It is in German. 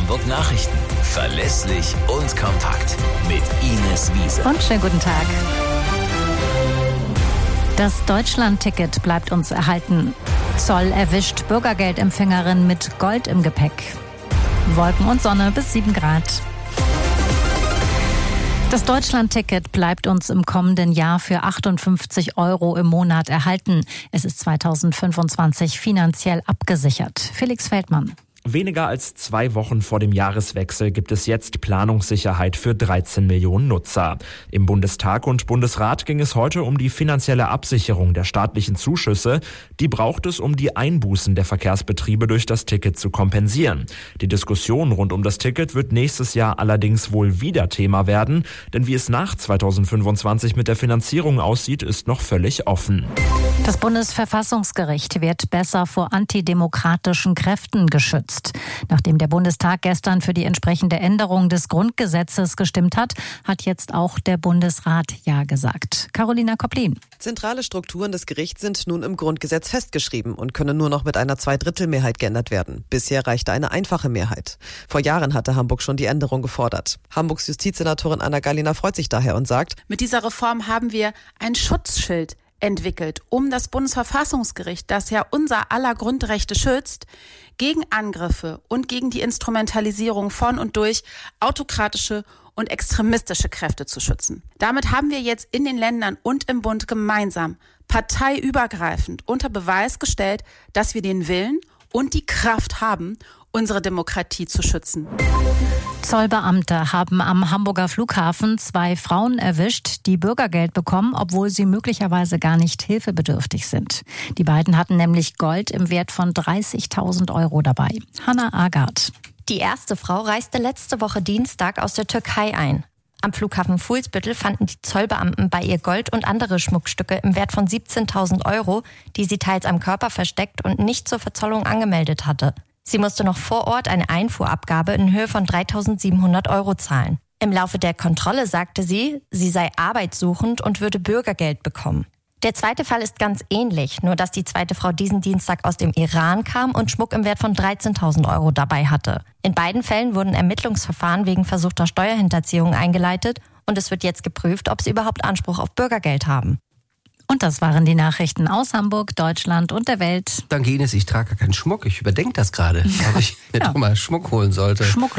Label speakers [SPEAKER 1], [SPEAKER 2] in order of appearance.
[SPEAKER 1] Hamburg Nachrichten. Verlässlich und kompakt. Mit Ines Wiese.
[SPEAKER 2] Und schönen guten Tag. Das Deutschland-Ticket bleibt uns erhalten. Zoll erwischt Bürgergeldempfängerin mit Gold im Gepäck. Wolken und Sonne bis 7 Grad. Das Deutschland-Ticket bleibt uns im kommenden Jahr für 58 € im Monat erhalten. Es ist 2025 finanziell abgesichert. Felix Feldmann.
[SPEAKER 3] Weniger als 2 Wochen vor dem Jahreswechsel gibt es jetzt Planungssicherheit für 13 Millionen Nutzer. Im Bundestag und Bundesrat ging es heute um die finanzielle Absicherung der staatlichen Zuschüsse. Die braucht es, um die Einbußen der Verkehrsbetriebe durch das Ticket zu kompensieren. Die Diskussion rund um das Ticket wird nächstes Jahr allerdings wohl wieder Thema werden. Denn wie es nach 2025 mit der Finanzierung aussieht, ist noch völlig offen.
[SPEAKER 2] Das Bundesverfassungsgericht wird besser vor antidemokratischen Kräften geschützt. Nachdem der Bundestag gestern für die entsprechende Änderung des Grundgesetzes gestimmt hat, hat jetzt auch der Bundesrat Ja gesagt. Carolina Kopplin.
[SPEAKER 4] Zentrale Strukturen des Gerichts sind nun im Grundgesetz festgeschrieben und können nur noch mit einer Zweidrittelmehrheit geändert werden. Bisher reichte eine einfache Mehrheit. Vor Jahren hatte Hamburg schon die Änderung gefordert. Hamburgs Justizsenatorin Anna Gallina freut sich daher und sagt:
[SPEAKER 5] Mit dieser Reform haben wir ein Schutzschild entwickelt, um das Bundesverfassungsgericht, das ja unser aller Grundrechte schützt, gegen Angriffe und gegen die Instrumentalisierung von und durch autokratische und extremistische Kräfte zu schützen. Damit haben wir jetzt in den Ländern und im Bund gemeinsam, parteiübergreifend unter Beweis gestellt, dass wir den Willen und die Kraft haben, unsere Demokratie zu schützen.
[SPEAKER 2] Zollbeamte haben am Hamburger Flughafen 2 Frauen erwischt, die Bürgergeld bekommen, obwohl sie möglicherweise gar nicht hilfebedürftig sind. Die beiden hatten nämlich Gold im Wert von 30.000 € dabei. Hanna Agard.
[SPEAKER 6] Die erste Frau reiste letzte Woche Dienstag aus der Türkei ein. Am Flughafen Fuhlsbüttel fanden die Zollbeamten bei ihr Gold und andere Schmuckstücke im Wert von 17.000 €, die sie teils am Körper versteckt und nicht zur Verzollung angemeldet hatte. Sie musste noch vor Ort eine Einfuhrabgabe in Höhe von 3.700 € zahlen. Im Laufe der Kontrolle sagte sie, sie sei arbeitssuchend und würde Bürgergeld bekommen. Der zweite Fall ist ganz ähnlich, nur dass die zweite Frau diesen Dienstag aus dem Iran kam und Schmuck im Wert von 13.000 € dabei hatte. In beiden Fällen wurden Ermittlungsverfahren wegen versuchter Steuerhinterziehung eingeleitet und es wird jetzt geprüft, ob sie überhaupt Anspruch auf Bürgergeld haben.
[SPEAKER 2] Und das waren die Nachrichten aus Hamburg, Deutschland und der Welt.
[SPEAKER 7] Danke, Ines, ich trage gar keinen Schmuck. Ich überdenke das gerade, ob ich mir doch mal Schmuck holen sollte.